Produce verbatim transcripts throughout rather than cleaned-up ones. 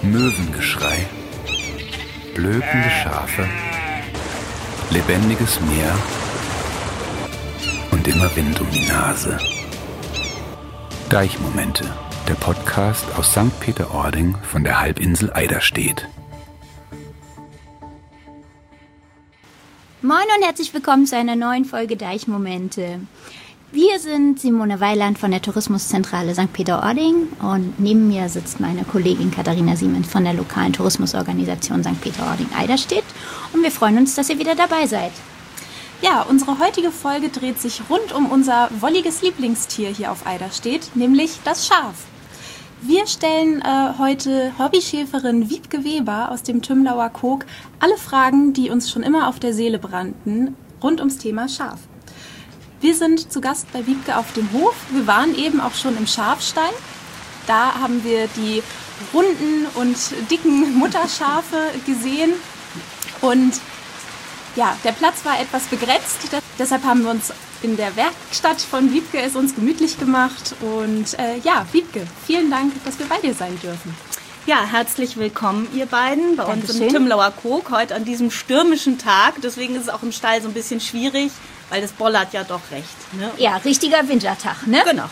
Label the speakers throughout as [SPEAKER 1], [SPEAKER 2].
[SPEAKER 1] Möwengeschrei, blökende Schafe, lebendiges Meer und immer Wind um die Nase. Deichmomente, der Podcast aus Sankt Peter-Ording von der Halbinsel Eiderstedt.
[SPEAKER 2] Moin und herzlich willkommen zu einer neuen Folge Deichmomente. Wir sind Simone Weiland von der Tourismuszentrale Sankt Peter-Ording und neben mir sitzt meine Kollegin Katharina Siemens von der lokalen Tourismusorganisation Sankt Peter-Ording Eiderstedt und wir freuen uns, dass ihr wieder dabei seid.
[SPEAKER 3] Ja, unsere heutige Folge dreht sich rund um unser wolliges Lieblingstier hier auf Eiderstedt, nämlich das Schaf. Wir stellen äh, heute Hobbyschäferin Wiebke Weber aus dem Tümlauer Kog alle Fragen, die uns schon immer auf der Seele brannten, rund ums Thema Schaf. Wir sind zu Gast bei Wiebke auf dem Hof. Wir waren eben auch schon im Schafstall. Da haben wir die runden und dicken Mutterschafe gesehen. Und ja, der Platz war etwas begrenzt. Deshalb haben wir uns in der Werkstatt von Wiebke es uns gemütlich gemacht. Und äh, ja, Wiebke, vielen Dank, dass wir bei dir sein dürfen.
[SPEAKER 4] Ja, herzlich willkommen, ihr beiden, bei
[SPEAKER 2] Dankeschön.
[SPEAKER 4] uns im Tümlauer Kog, heute an diesem stürmischen Tag. Deswegen ist es auch im Stall so ein bisschen schwierig, weil das bollert ja doch recht. Ne?
[SPEAKER 2] Ja, richtiger Wintertag, ne?
[SPEAKER 4] Genau.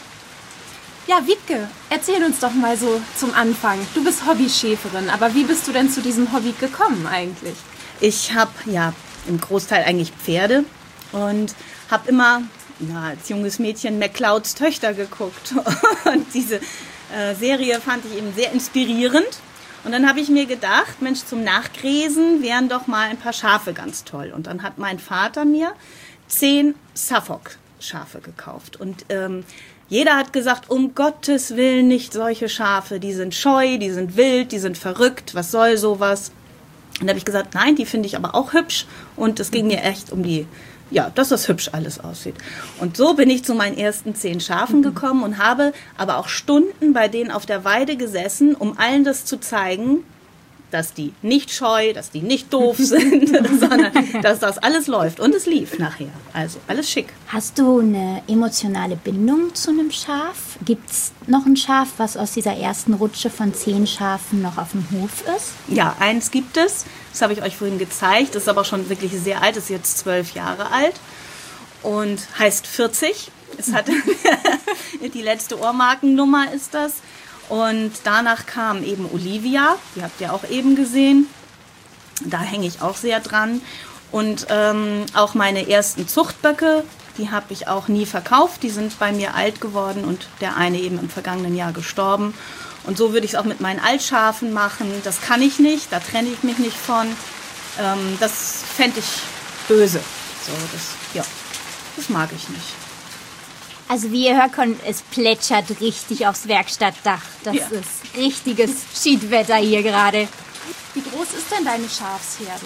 [SPEAKER 3] Ja, Wiebke, erzähl uns doch mal so zum Anfang. Du bist Hobbyschäferin, aber wie bist du denn zu diesem Hobby gekommen eigentlich? Ich
[SPEAKER 4] habe ja im Großteil eigentlich Pferde und habe immer na, als junges Mädchen McClouds Töchter geguckt. Und diese äh, Serie fand ich eben sehr inspirierend. Und dann habe ich mir gedacht, Mensch, zum Nachgräsen wären doch mal ein paar Schafe ganz toll. Und dann hat mein Vater mir zehn Suffolk-Schafe gekauft. Und ähm, jeder hat gesagt, um Gottes Willen nicht solche Schafe. Die sind scheu, die sind wild, die sind verrückt. Was soll sowas? Und da habe ich gesagt, nein, die finde ich aber auch hübsch. Und es ging mir echt um die, ja, dass das hübsch alles aussieht. Und so bin ich zu meinen ersten zehn Schafen gekommen und habe aber auch Stunden bei denen auf der Weide gesessen, um allen das zu zeigen, dass die nicht scheu, dass die nicht doof sind, sondern dass das alles läuft. Und es lief nachher. Also alles schick.
[SPEAKER 2] Hast du eine emotionale Bindung zu einem Schaf? Gibt es noch ein Schaf, was aus dieser ersten Rutsche von zehn Schafen noch auf dem Hof ist?
[SPEAKER 4] Ja, eins gibt es. Das habe ich euch vorhin gezeigt. Das ist aber schon wirklich sehr alt. Das ist jetzt zwölf Jahre alt und heißt vierzig. Es hat die letzte Ohrmarkennummer ist das. Und danach kam eben Olivia, die habt ihr auch eben gesehen. Da hänge ich auch sehr dran. Und ähm, auch meine ersten Zuchtböcke, die habe ich auch nie verkauft. Die sind bei mir alt geworden und der eine eben im vergangenen Jahr gestorben. Und so würde ich es auch mit meinen Altschafen machen. Das kann ich nicht, da trenne ich mich nicht von. Ähm, das fände ich böse. So, das, ja, das mag ich nicht.
[SPEAKER 2] Also wie ihr hört, es plätschert richtig aufs Werkstattdach. Das
[SPEAKER 4] Ja.
[SPEAKER 2] ist richtiges Schiedwetter hier gerade.
[SPEAKER 3] Wie groß ist denn deine Schafsherde?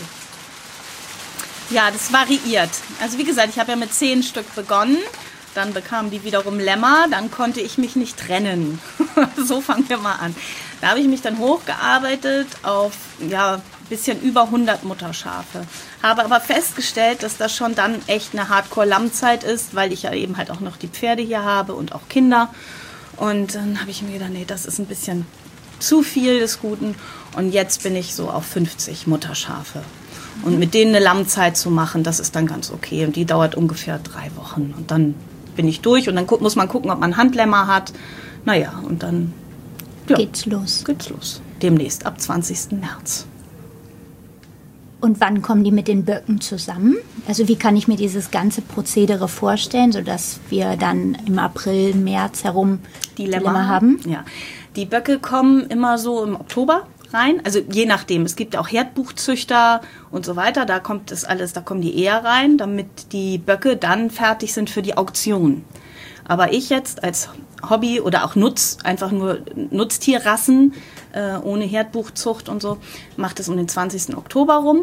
[SPEAKER 4] Ja, das variiert. Also wie gesagt, ich habe ja mit zehn Stück begonnen. Dann bekamen die wiederum Lämmer. Dann konnte ich mich nicht trennen. So fangen wir mal an. Da habe ich mich dann hochgearbeitet auf ja, ein bisschen über hundert Mutterschafe. Habe aber festgestellt, dass das schon dann echt eine Hardcore-Lammzeit ist, weil ich ja eben halt auch noch die Pferde hier habe und auch Kinder. Und dann habe ich mir gedacht, nee, das ist ein bisschen zu viel des Guten. Und jetzt bin ich so auf fünfzig Mutterschafe. Und mit denen eine Lammzeit zu machen, das ist dann ganz okay. Und die dauert ungefähr drei Wochen. Und dann bin ich durch und dann gu- muss man gucken, ob man Handlämmer hat. Naja, und dann ja,
[SPEAKER 2] Geht's los.
[SPEAKER 4] geht's los. Demnächst, ab zwanzigsten März.
[SPEAKER 2] Und wann kommen die mit den Böcken zusammen? Also wie kann ich mir dieses ganze Prozedere vorstellen, sodass wir dann im April, März herum
[SPEAKER 4] Die
[SPEAKER 2] die
[SPEAKER 4] Lämmer,
[SPEAKER 2] Lämmer haben?
[SPEAKER 4] Ja, die Böcke kommen immer so im Oktober rein. Also je nachdem. Es gibt ja auch Herdbuchzüchter und so weiter. Da kommt das alles, da kommen die eher rein, damit die Böcke dann fertig sind für die Auktion. Aber ich jetzt als Hobby oder auch Nutz, einfach nur Nutztierrassen äh, ohne Herdbuchzucht und so, mache das um den zwanzigsten Oktober rum.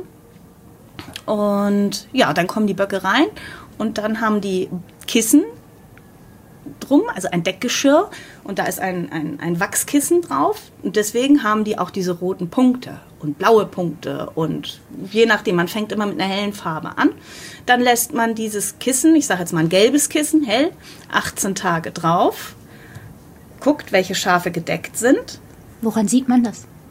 [SPEAKER 4] Und ja, dann kommen die Böcke rein und dann haben die Kissen drum, also ein Deckgeschirr und da ist ein, ein, ein Wachskissen drauf und deswegen haben die auch diese roten Punkte und blaue Punkte und je nachdem, man fängt immer mit einer hellen Farbe an. Dann lässt man dieses Kissen, ich sage jetzt mal ein gelbes Kissen, hell, achtzehn Tage drauf, guckt, welche Schafe gedeckt sind.
[SPEAKER 2] Woran sieht man das?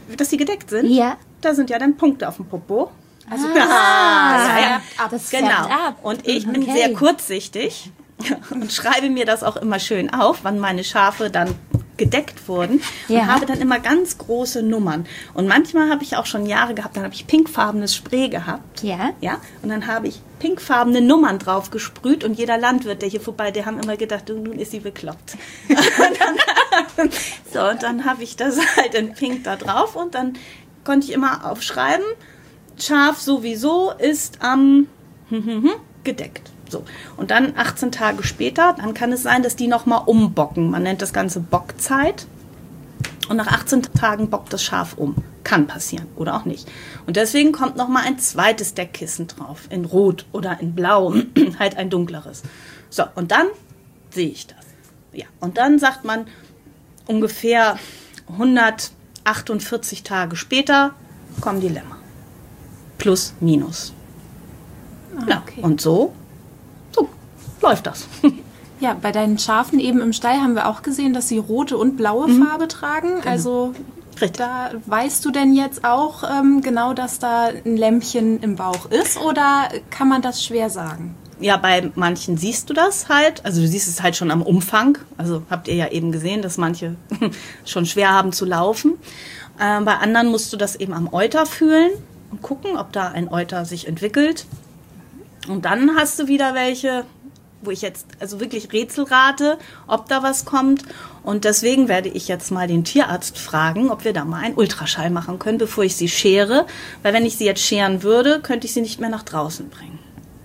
[SPEAKER 4] dass sie gedeckt sind?
[SPEAKER 2] Ja.
[SPEAKER 4] Da sind ja dann Punkte auf dem Popo.
[SPEAKER 3] Also
[SPEAKER 2] Ah,
[SPEAKER 3] ja, ja.
[SPEAKER 2] das
[SPEAKER 4] Genau.
[SPEAKER 2] färbt ab.
[SPEAKER 4] Und ich bin
[SPEAKER 2] Okay.
[SPEAKER 4] sehr kurzsichtig und schreibe mir das auch immer schön auf, wann meine Schafe dann gedeckt wurden
[SPEAKER 2] Ja.
[SPEAKER 4] und habe dann immer ganz große Nummern. Und manchmal habe ich auch schon Jahre gehabt, dann habe ich pinkfarbenes Spray gehabt.
[SPEAKER 2] Ja.
[SPEAKER 4] Ja, und dann habe ich pinkfarbene Nummern drauf gesprüht und jeder Landwirt, der hier vorbei, der haben immer gedacht, nun ist sie bekloppt. und dann, so, und dann habe ich das halt in pink da drauf und dann konnte ich immer aufschreiben, Schaf sowieso ist am gedeckt. So. Und dann achtzehn Tage später, dann kann es sein, dass die nochmal umbocken. Man nennt das Ganze Bockzeit. Und nach achtzehn Tagen bockt das Schaf um. Kann passieren oder auch nicht. Und deswegen kommt nochmal ein zweites Deckkissen drauf. In Rot oder in Blau. Halt ein dunkleres. So, und dann sehe ich das. Ja, und dann sagt man, ungefähr hundertachtundvierzig Tage später kommen die Lämmer. Plus, minus.
[SPEAKER 3] Ah,
[SPEAKER 4] Ja,
[SPEAKER 3] okay.
[SPEAKER 4] und so, so läuft das.
[SPEAKER 3] Ja, bei deinen Schafen eben im Stall haben wir auch gesehen, dass sie rote und blaue Farbe tragen. Also
[SPEAKER 4] Richtig.
[SPEAKER 3] da weißt du denn jetzt auch ähm, genau, dass da ein Lämmchen im Bauch ist oder kann man das schwer sagen?
[SPEAKER 4] Ja, bei manchen siehst du das halt. Also du siehst es halt schon am Umfang. Also habt ihr ja eben gesehen, dass manche schon schwer haben zu laufen. Äh, bei anderen musst du das eben am Euter fühlen und gucken, ob da ein Euter sich entwickelt. Und dann hast du wieder welche, wo ich jetzt also wirklich Rätsel rate, ob da was kommt. Und deswegen werde ich jetzt mal den Tierarzt fragen, ob wir da mal einen Ultraschall machen können, bevor ich sie schere. Weil wenn ich sie jetzt scheren würde, könnte ich sie nicht mehr nach draußen bringen.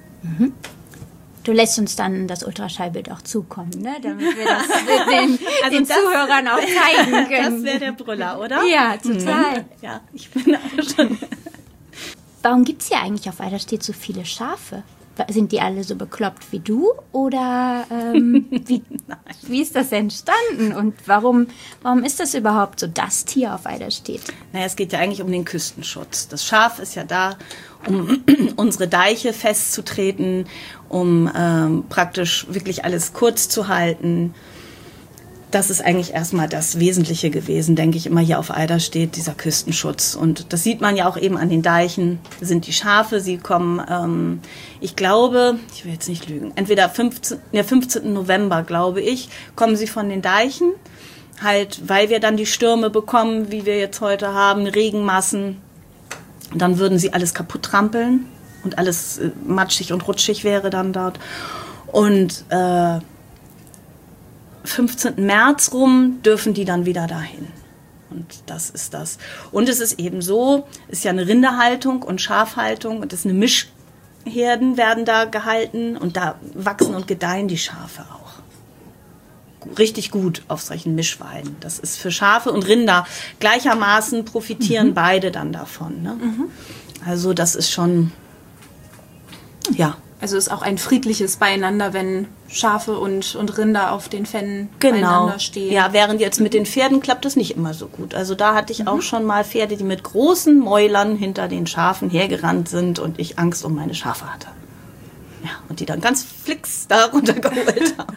[SPEAKER 2] Du lässt uns dann das Ultraschallbild auch zukommen, ne? Damit wir das den,
[SPEAKER 4] Also
[SPEAKER 2] den
[SPEAKER 4] das-
[SPEAKER 2] Zuhörern auch zeigen
[SPEAKER 4] Das
[SPEAKER 2] können.
[SPEAKER 4] wäre der Brüller, oder?
[SPEAKER 2] Ja, total.
[SPEAKER 4] Mhm. Ja, ich bin auch schon...
[SPEAKER 2] Warum gibt es hier eigentlich auf Eiderstedt so viele Schafe? Sind die alle so bekloppt wie du? Oder ähm, wie, wie ist das entstanden? Und warum, warum ist das überhaupt so das Tier auf Eiderstedt?
[SPEAKER 4] Naja, es geht ja eigentlich um den Küstenschutz. Das Schaf ist ja da, um unsere Deiche festzutreten, um ähm, praktisch wirklich alles kurz zu halten. Das ist eigentlich erstmal das Wesentliche gewesen, denke ich, immer hier auf Eiderstedt, dieser Küstenschutz. Und das sieht man ja auch eben an den Deichen, sind die Schafe, sie kommen, ähm, ich glaube, ich will jetzt nicht lügen, entweder fünfzehnten Ja, fünfzehnten November, glaube ich, kommen sie von den Deichen, halt, weil wir dann die Stürme bekommen, wie wir jetzt heute haben, Regenmassen. Dann würden sie alles kaputt trampeln und alles äh, matschig und rutschig wäre dann dort. Und äh, fünfzehnten März rum dürfen die dann wieder dahin. Und das ist das. Und es ist eben so, ist ja eine Rinderhaltung und Schafhaltung und es ist eine Mischherden werden da gehalten und da wachsen und gedeihen die Schafe auch. Richtig gut auf solchen Mischweiden. Das ist für Schafe und Rinder gleichermaßen profitieren mhm. beide dann davon. Ne? Mhm. Also das ist schon, ja.
[SPEAKER 3] Also ist auch ein friedliches Beieinander, wenn Schafe und, und Rinder auf den Fennen
[SPEAKER 4] Genau.
[SPEAKER 3] beieinander stehen.
[SPEAKER 4] Ja, während jetzt mit den Pferden klappt das nicht immer so gut. Also da hatte ich mhm. auch schon mal Pferde, die mit großen Mäulern hinter den Schafen hergerannt sind und ich Angst um meine Schafe hatte. Ja, und die dann ganz flix da runtergeholt haben.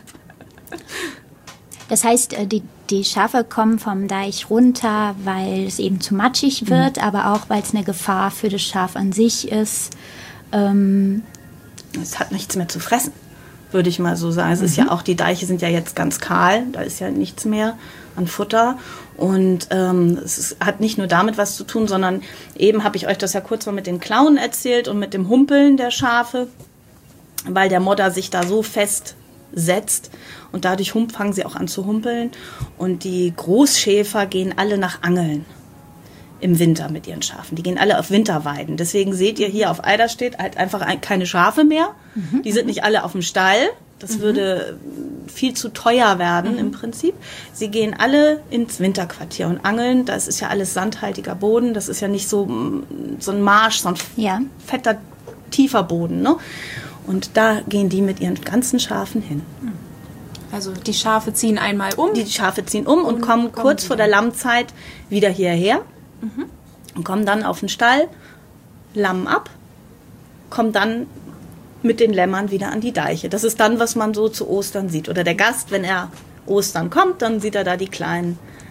[SPEAKER 2] Das heißt, die, die Schafe kommen vom Deich runter, weil es eben zu matschig wird, mhm. aber auch, weil es eine Gefahr für das Schaf an sich ist. Ähm,
[SPEAKER 4] Es hat nichts mehr zu fressen, würde ich mal so sagen. Es ist mhm. ja auch, die Deiche sind ja jetzt ganz kahl, da ist ja nichts mehr an Futter. Und ähm, es ist, hat nicht nur damit was zu tun, sondern eben habe ich euch das ja kurz mal mit den Klauen erzählt und mit dem Humpeln der Schafe, weil der Modder sich da so festsetzt und dadurch hum- fangen sie auch an zu humpeln. Und die Großschäfer gehen alle nach Angeln im Winter mit ihren Schafen. Die gehen alle auf Winterweiden. Deswegen seht ihr hier auf Eiderstedt halt einfach ein, keine Schafe mehr. Mhm. Die sind nicht alle auf dem Stall. Das mhm. würde viel zu teuer werden mhm. im Prinzip. Sie gehen alle ins Winterquartier und angeln. Das ist ja alles sandhaltiger Boden. Das ist ja nicht so, so ein Marsch, so ein
[SPEAKER 2] ja.
[SPEAKER 4] fetter, tiefer Boden. Ne? Und da gehen die mit ihren ganzen Schafen hin.
[SPEAKER 3] Also die Schafe ziehen einmal um.
[SPEAKER 4] Die Schafe ziehen um und, und kommen kurz vor der Lammzeit wieder hierher. Mhm. Und kommen dann auf den Stall, lammen ab, kommen dann mit den Lämmern wieder an die Deiche. Das ist dann, was man so zu Ostern sieht. Oder der Gast, wenn er Ostern kommt, dann sieht er da die kleinen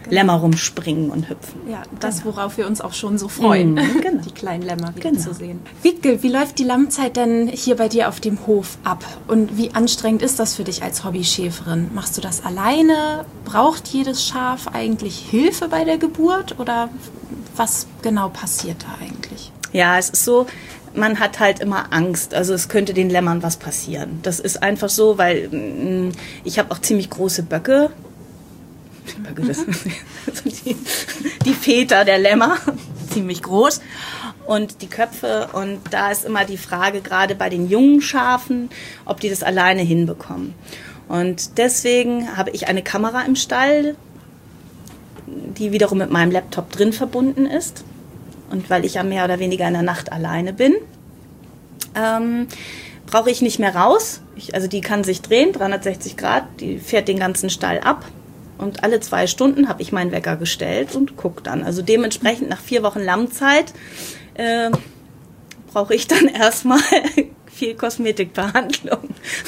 [SPEAKER 4] Lämmer rumspringen und hüpfen.
[SPEAKER 3] Ja, das, worauf wir uns auch schon so freuen,
[SPEAKER 4] mhm, genau.
[SPEAKER 3] die kleinen Lämmer wieder
[SPEAKER 4] genau.
[SPEAKER 3] zu sehen. Wiebke, wie läuft die Lammzeit denn hier bei dir auf dem Hof ab? Und wie anstrengend ist das für dich als Hobbyschäferin? Machst du das alleine? Braucht jedes Schaf eigentlich Hilfe bei der Geburt? Oder was genau passiert da eigentlich?
[SPEAKER 4] Ja, es ist so, man hat halt immer Angst. Also es könnte den Lämmern was passieren. Das ist einfach so, weil mh, ich habe auch ziemlich große Böcke. Böcke das, die, die Väter der Lämmer, ziemlich groß. Und die Köpfe. Und da ist immer die Frage, gerade bei den jungen Schafen, ob die das alleine hinbekommen. Und deswegen habe ich eine Kamera im Stall, die wiederum mit meinem Laptop drin verbunden ist. Und weil ich ja mehr oder weniger in der Nacht alleine bin, ähm, brauche ich nicht mehr raus. Ich, also die kann sich drehen, dreihundertsechzig Grad, die fährt den ganzen Stall ab. Und alle zwei Stunden habe ich meinen Wecker gestellt und gucke dann. Also dementsprechend nach vier Wochen Lammzeit äh, brauche ich dann erstmal viel Kosmetikbehandlung.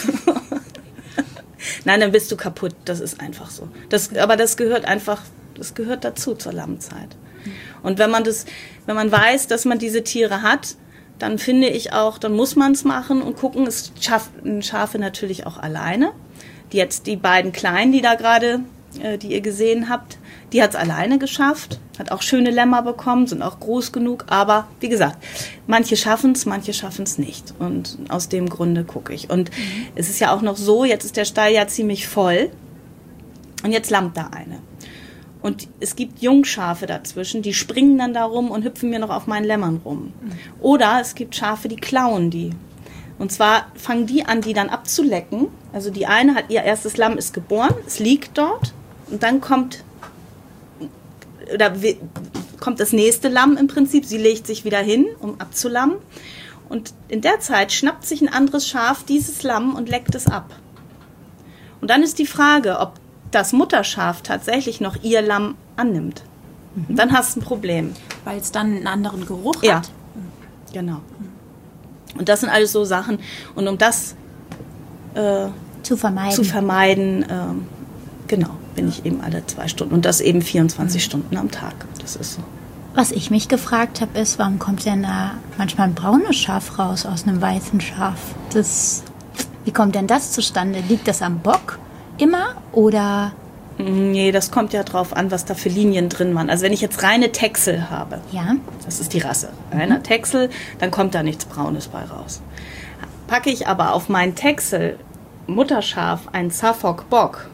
[SPEAKER 4] Nein, dann bist du kaputt. Das ist einfach so. Das, aber das gehört einfach, das gehört dazu zur Lammzeit. Und wenn man das, wenn man weiß, dass man diese Tiere hat, dann finde ich auch, dann muss man es machen und gucken. Es schaffen Schafe natürlich auch alleine. Die jetzt die beiden Kleinen, die da gerade, äh, die ihr gesehen habt, die hat es alleine geschafft, hat auch schöne Lämmer bekommen, sind auch groß genug. Aber wie gesagt, manche schaffen es, manche schaffen es nicht. Und aus dem Grunde gucke ich. Und mhm. es ist ja auch noch so, jetzt ist der Stall ja ziemlich voll und jetzt lammt da eine. Und es gibt Jungschafe dazwischen, die springen dann da rum und hüpfen mir noch auf meinen Lämmern rum. Oder es gibt Schafe, die klauen die. Und zwar fangen die an, die dann abzulecken. Also die eine hat, ihr erstes Lamm ist geboren, es liegt dort. Und dann kommt, oder kommt das nächste Lamm im Prinzip. Sie legt sich wieder hin, um abzulammen. Und in der Zeit schnappt sich ein anderes Schaf dieses Lamm und leckt es ab. Und dann ist die Frage, ob das Mutterschaf tatsächlich noch ihr Lamm annimmt. Mhm. Dann hast du ein Problem.
[SPEAKER 3] Weil es dann einen anderen Geruch
[SPEAKER 4] ja.
[SPEAKER 3] hat?
[SPEAKER 4] Ja, genau. Und das sind alles so Sachen. Und um das äh,
[SPEAKER 2] zu vermeiden,
[SPEAKER 4] zu vermeiden äh, genau, bin ich eben alle zwei Stunden. Und das eben vierundzwanzig mhm. Stunden am Tag. Das ist so.
[SPEAKER 2] Was ich mich gefragt habe, ist, warum kommt denn da manchmal ein braunes Schaf raus aus einem weißen Schaf? Das, wie kommt denn das zustande? Liegt das am Bock? Immer oder?
[SPEAKER 4] Nee, das kommt ja drauf an, was da für Linien drin waren. Also wenn ich jetzt reine Texel habe,
[SPEAKER 2] ja.
[SPEAKER 4] das ist die Rasse, reiner mhm. Texel, dann kommt da nichts Braunes bei raus. Packe ich aber auf meinen Texel Mutterschaf einen Suffolk Bock,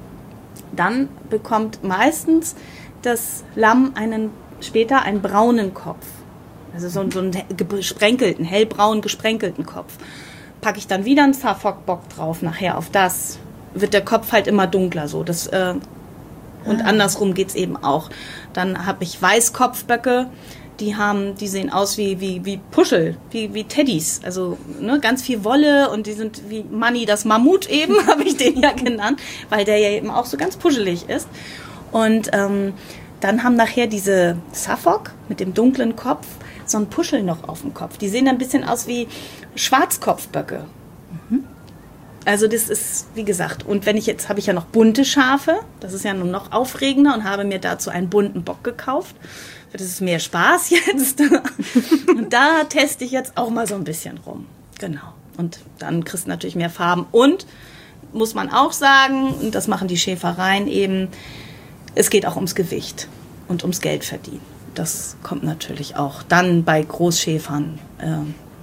[SPEAKER 4] dann bekommt meistens das Lamm einen, später einen braunen Kopf. Also so, so einen gesprenkelten, hellbraun gesprenkelten Kopf. Packe ich dann wieder einen Suffolk Bock drauf, nachher auf das wird der Kopf halt immer dunkler so. Das, äh, und ah. andersrum geht's eben auch. Dann habe ich Weißkopfböcke, die haben, die sehen aus wie, wie, wie Puschel, wie, wie Teddys. Also ne, ganz viel Wolle und die sind wie Manni, das Mammut eben, habe ich den ja genannt, weil der ja eben auch so ganz puschelig ist. Und ähm, dann haben nachher diese Suffolk mit dem dunklen Kopf so ein Puschel noch auf dem Kopf. Die sehen dann ein bisschen aus wie Schwarzkopfböcke. Mhm. Also das ist, wie gesagt, und wenn ich jetzt, habe ich ja noch bunte Schafe, das ist ja nur noch aufregender und habe mir dazu einen bunten Bock gekauft. Das ist mehr Spaß jetzt. Und da teste ich jetzt auch mal so ein bisschen rum. Genau. Und dann kriegst du natürlich mehr Farben. Und, muss man auch sagen, und das machen die Schäfereien eben, es geht auch ums Gewicht und ums Geld verdienen. Das kommt natürlich auch dann bei Großschäfern. Äh,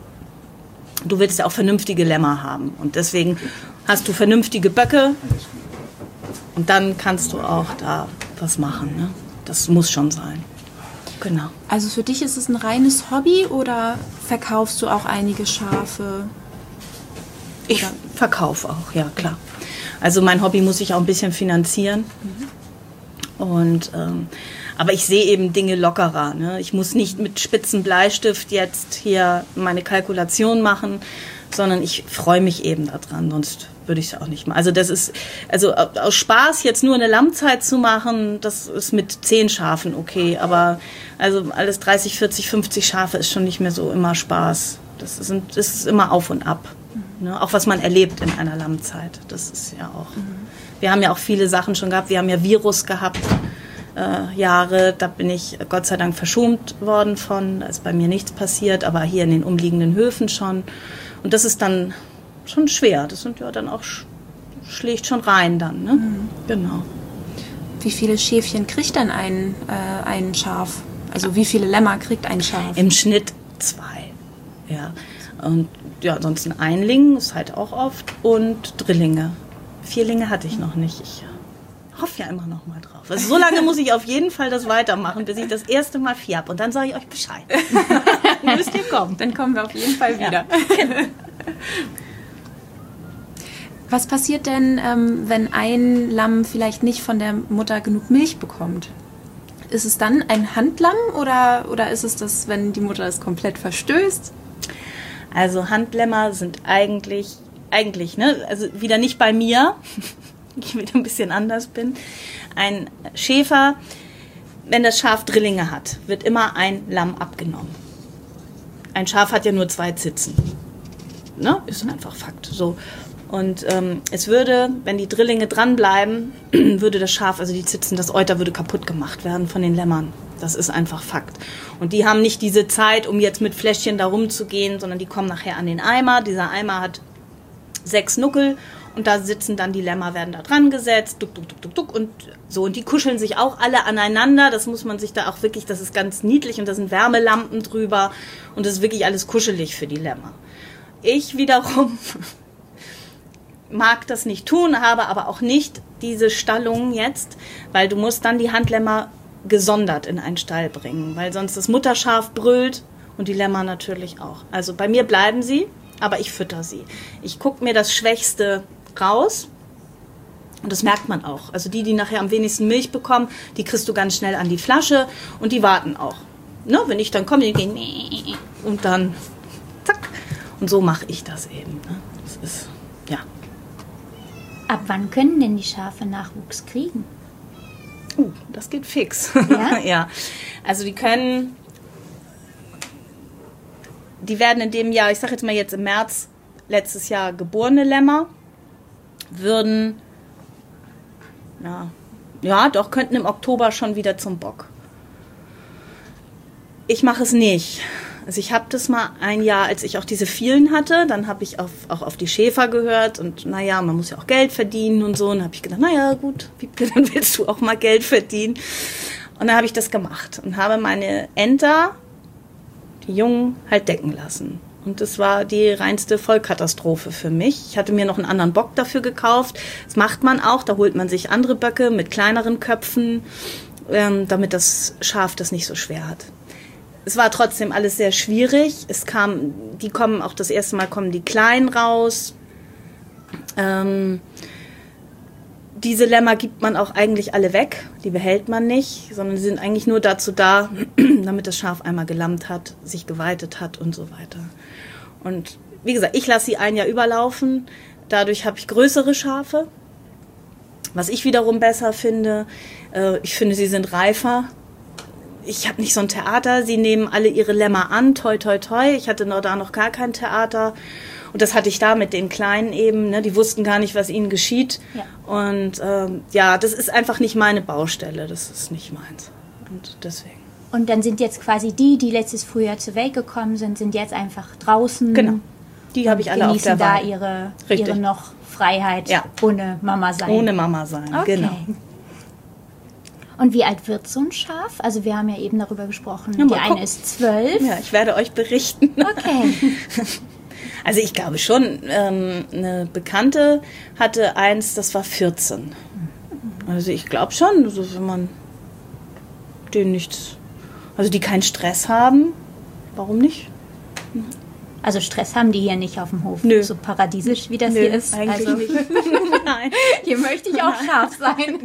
[SPEAKER 4] Du willst ja auch vernünftige Lämmer haben. Und deswegen hast du vernünftige Böcke. Und dann kannst du auch da was machen. Ne? Das muss schon sein. Genau.
[SPEAKER 3] Also für dich ist es ein reines Hobby oder verkaufst du auch einige Schafe?
[SPEAKER 4] Ich verkaufe auch, ja klar. Also mein Hobby muss ich auch ein bisschen finanzieren. Mhm. Und ähm, aber ich sehe eben Dinge lockerer. Ne? Ich muss nicht mit spitzen Bleistift jetzt hier meine Kalkulation machen, sondern ich freue mich eben daran, sonst würde ich es auch nicht machen. Also das ist, also aus Spaß jetzt nur eine Lammzeit zu machen, das ist mit zehn Schafen okay, aber also alles dreißig, vierzig, fünfzig Schafe ist schon nicht mehr so immer Spaß. Das, sind, das ist immer auf und ab. Mhm. Ne? Auch was man erlebt in einer Lammzeit, das ist ja auch. Mhm. Wir haben ja auch viele Sachen schon gehabt, wir haben ja Virus gehabt. äh, Jahre. Da bin ich Gott sei Dank verschont worden von. Da ist bei mir nichts passiert, aber hier in den umliegenden Höfen schon. Und das ist dann schon schwer. Das sind ja dann auch, schlägt schon rein dann. Ne? Mhm. Genau.
[SPEAKER 3] Wie viele Schäfchen kriegt dann ein, äh, ein Schaf? Also wie viele Lämmer kriegt ein Schaf?
[SPEAKER 4] Im Schnitt zwei. Ja. Und ja, sonst ein Einling ist halt auch oft. Und Drillinge. Vierlinge hatte ich noch nicht. Ich hoffe ja immer noch mal drauf. Also so lange muss ich auf jeden Fall das weitermachen, bis ich das erste Mal vier habe. Und dann sage ich euch Bescheid.
[SPEAKER 3] Dann müsst ihr kommen. Dann kommen wir auf jeden Fall wieder. Ja. Was passiert denn, ähm, wenn ein Lamm vielleicht nicht von der Mutter genug Milch bekommt? Ist es dann ein Handlamm oder, oder ist es das, wenn die Mutter es komplett verstößt?
[SPEAKER 4] Also Handlämmer sind eigentlich, eigentlich, ne, also wieder nicht bei mir, ich wieder ein bisschen anders bin. Ein Schäfer, wenn das Schaf Drillinge hat, wird immer ein Lamm abgenommen. Ein Schaf hat ja nur zwei Zitzen. Ne? Ist einfach Fakt. So. Und ähm, es würde, wenn die Drillinge dranbleiben, würde das Schaf, also die Zitzen, das Euter würde kaputt gemacht werden von den Lämmern. Das ist einfach Fakt. Und die haben nicht diese Zeit, um jetzt mit Fläschchen da rumzugehen, sondern die kommen nachher an den Eimer. Dieser Eimer hat sechs Nuckel und da sitzen dann die Lämmer, werden da dran gesetzt, duck, duck, duck, duck, duck und so. Und die kuscheln sich auch alle aneinander. Das muss man sich da auch wirklich, das ist ganz niedlich und da sind Wärmelampen drüber und das ist wirklich alles kuschelig für die Lämmer. Ich wiederum mag das nicht tun, habe aber auch nicht diese Stallung jetzt, weil du musst dann die Handlämmer gesondert in einen Stall bringen, weil sonst das Mutterschaf brüllt und die Lämmer natürlich auch. Also bei mir bleiben sie, aber ich fütter sie. Ich gucke mir das Schwächste raus und das merkt man auch. Also die, die nachher am wenigsten Milch bekommen, die kriegst du ganz schnell an die Flasche und die warten auch. Ne? Wenn ich dann komme, die gehen und dann zack. Und so mache ich das eben. Ne? Das ist, ja.
[SPEAKER 2] Ab wann können denn die Schafe Nachwuchs kriegen?
[SPEAKER 4] Uh, das geht fix.
[SPEAKER 2] Ja?
[SPEAKER 4] Ja. Also die können, die werden in dem Jahr, ich sage jetzt mal jetzt im März letztes Jahr geborene Lämmer, würden, ja, ja, doch, könnten im Oktober schon wieder zum Bock. Ich mache es nicht. Also ich habe das mal ein Jahr, als ich auch diese vielen hatte, dann habe ich auf, auch auf die Schäfer gehört und naja, man muss ja auch Geld verdienen und so. Und dann habe ich gedacht, naja gut, Wiebke, dann willst du auch mal Geld verdienen. Und dann habe ich das gemacht und habe meine Enter, die Jungen, halt decken lassen. Und das war die reinste Vollkatastrophe für mich. Ich hatte mir noch einen anderen Bock dafür gekauft. Das macht man auch, da holt man sich andere Böcke mit kleineren Köpfen, ähm, damit das Schaf das nicht so schwer hat. Es war trotzdem alles sehr schwierig. Es kam, die kommen auch das erste Mal kommen die Kleinen raus. Ähm, diese Lämmer gibt man auch eigentlich alle weg. Die behält man nicht, sondern sie sind eigentlich nur dazu da, damit das Schaf einmal gelammt hat, sich geweitet hat und so weiter. Und wie gesagt, ich lasse sie ein Jahr überlaufen. Dadurch habe ich größere Schafe. Was ich wiederum besser finde, äh, ich finde, sie sind reifer. Ich habe nicht so ein Theater, sie nehmen alle ihre Lämmer an, toi, toi, toi. Ich hatte noch da noch gar kein Theater. Und das hatte ich da mit den Kleinen eben, ne? Die wussten gar nicht, was ihnen geschieht. Ja. Und ähm, ja, das ist einfach nicht meine Baustelle, das ist nicht meins. Und deswegen.
[SPEAKER 2] Und dann sind jetzt quasi die, die letztes Frühjahr zur Welt gekommen sind, sind jetzt einfach draußen.
[SPEAKER 4] Genau, die habe ich alle auf der Wahl.
[SPEAKER 2] Genießen da ihre, ihre noch Freiheit, ja. Ohne Mama sein.
[SPEAKER 4] Ohne Mama sein,
[SPEAKER 2] okay.
[SPEAKER 4] Genau.
[SPEAKER 2] Und wie alt wird so ein Schaf? Also wir haben ja eben darüber gesprochen, ja, die eine gucken. Ist zwölf.
[SPEAKER 4] Ja, ich werde euch berichten.
[SPEAKER 2] Okay.
[SPEAKER 4] Also ich glaube schon, ähm, eine Bekannte hatte eins, das war vierzehn. Also ich glaube schon, also wenn man denen nichts, also die keinen Stress haben, warum nicht?
[SPEAKER 2] Also Stress haben die hier nicht auf dem Hof,
[SPEAKER 4] Nö.
[SPEAKER 2] So paradiesisch wie das
[SPEAKER 4] Nö,
[SPEAKER 2] hier ist.
[SPEAKER 4] Eigentlich
[SPEAKER 2] also,
[SPEAKER 4] nicht. Nein.
[SPEAKER 2] Hier möchte ich auch scharf sein.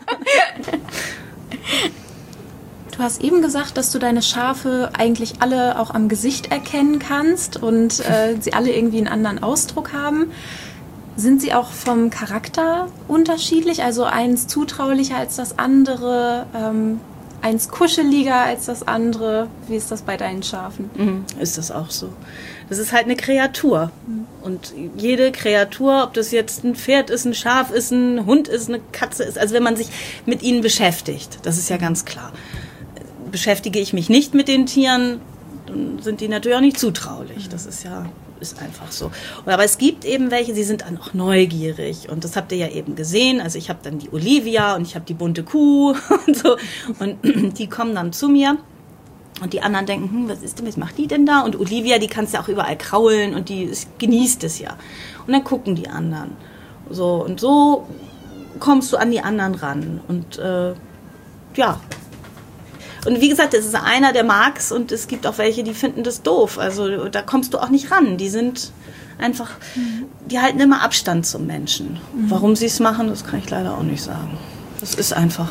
[SPEAKER 3] Du hast eben gesagt, dass du deine Schafe eigentlich alle auch am Gesicht erkennen kannst und äh, sie alle irgendwie einen anderen Ausdruck haben. Sind sie auch vom Charakter unterschiedlich? Also eins zutraulicher als das andere? Ähm, eins kuscheliger als das andere? Wie ist das bei deinen Schafen?
[SPEAKER 4] Mhm, ist das auch so. Das ist halt eine Kreatur. Mhm. Und jede Kreatur, ob das jetzt ein Pferd ist, ein Schaf ist, ein Hund ist, eine Katze ist, also wenn man sich mit ihnen beschäftigt, das ist ja ganz klar. Beschäftige ich mich nicht mit den Tieren, dann sind die natürlich auch nicht zutraulich. Das ist ja ist einfach so. Aber es gibt eben welche, sie sind dann auch neugierig. Und das habt ihr ja eben gesehen. Also ich habe dann die Olivia und ich habe die bunte Kuh und so. Und die kommen dann zu mir. Und die anderen denken, hm, was ist denn, was macht die denn da? Und Olivia, die kannst du auch überall kraulen und die genießt es ja. Und dann gucken die anderen. So, und so kommst du an die anderen ran. Und äh, ja. Und wie gesagt, es ist einer, der mag's, und es gibt auch welche, die finden das doof. Also da kommst du auch nicht ran. Die sind einfach, die halten immer Abstand zum Menschen. Mhm. Warum sie es machen, das kann ich leider auch nicht sagen. Das ist einfach.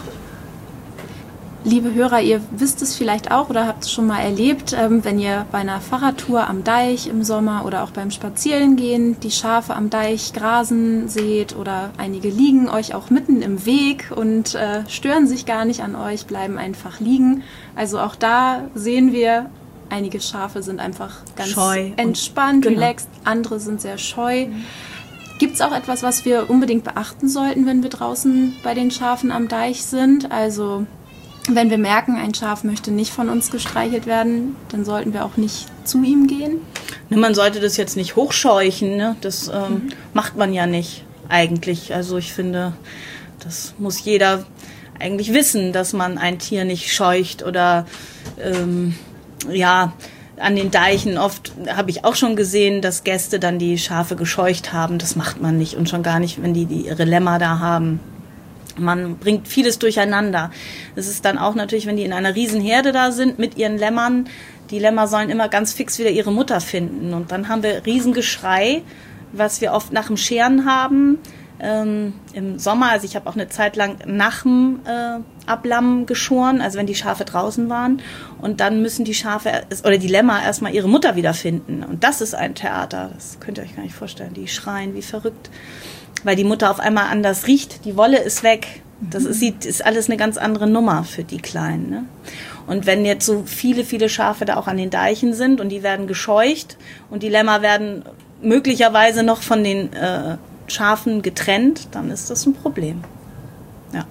[SPEAKER 3] Liebe Hörer, ihr wisst es vielleicht auch oder habt es schon mal erlebt, ähm, wenn ihr bei einer Fahrradtour am Deich im Sommer oder auch beim Spazierengehen die Schafe am Deich grasen seht, oder einige liegen euch auch mitten im Weg und äh, stören sich gar nicht an euch, bleiben einfach liegen. Also auch da sehen wir, einige Schafe sind einfach ganz scheu entspannt, genau. Relaxed, andere sind sehr scheu. Mhm. Gibt es auch etwas, was wir unbedingt beachten sollten, wenn wir draußen bei den Schafen am Deich sind? Also wenn wir merken, ein Schaf möchte nicht von uns gestreichelt werden, dann sollten wir auch nicht zu ihm gehen.
[SPEAKER 4] Man sollte das jetzt nicht hochscheuchen, ne? Das ähm, mhm. macht man ja nicht eigentlich. Also ich finde, das muss jeder eigentlich wissen, dass man ein Tier nicht scheucht oder ähm, ja, an den Deichen. Oft habe ich auch schon gesehen, dass Gäste dann die Schafe gescheucht haben. Das macht man nicht, und schon gar nicht, wenn die, die ihre Lämmer da haben. Man bringt vieles durcheinander. Das ist dann auch natürlich, wenn die in einer Riesenherde da sind mit ihren Lämmern. Die Lämmer sollen immer ganz fix wieder ihre Mutter finden. Und dann haben wir Riesengeschrei, was wir oft nach dem Scheren haben. Ähm, im Sommer, also ich habe auch eine Zeit lang nach dem äh, Ablammen geschoren, also wenn die Schafe draußen waren. Und dann müssen die Schafe oder die Lämmer erstmal ihre Mutter wiederfinden. Und das ist ein Theater, das könnt ihr euch gar nicht vorstellen. Die schreien wie verrückt, weil die Mutter auf einmal anders riecht. Die Wolle ist weg. Das ist, ist alles eine ganz andere Nummer für die Kleinen. Ne? Und wenn jetzt so viele, viele Schafe da auch an den Deichen sind und die werden gescheucht und die Lämmer werden möglicherweise noch von den äh, Schafen getrennt, dann ist das ein Problem. Ja.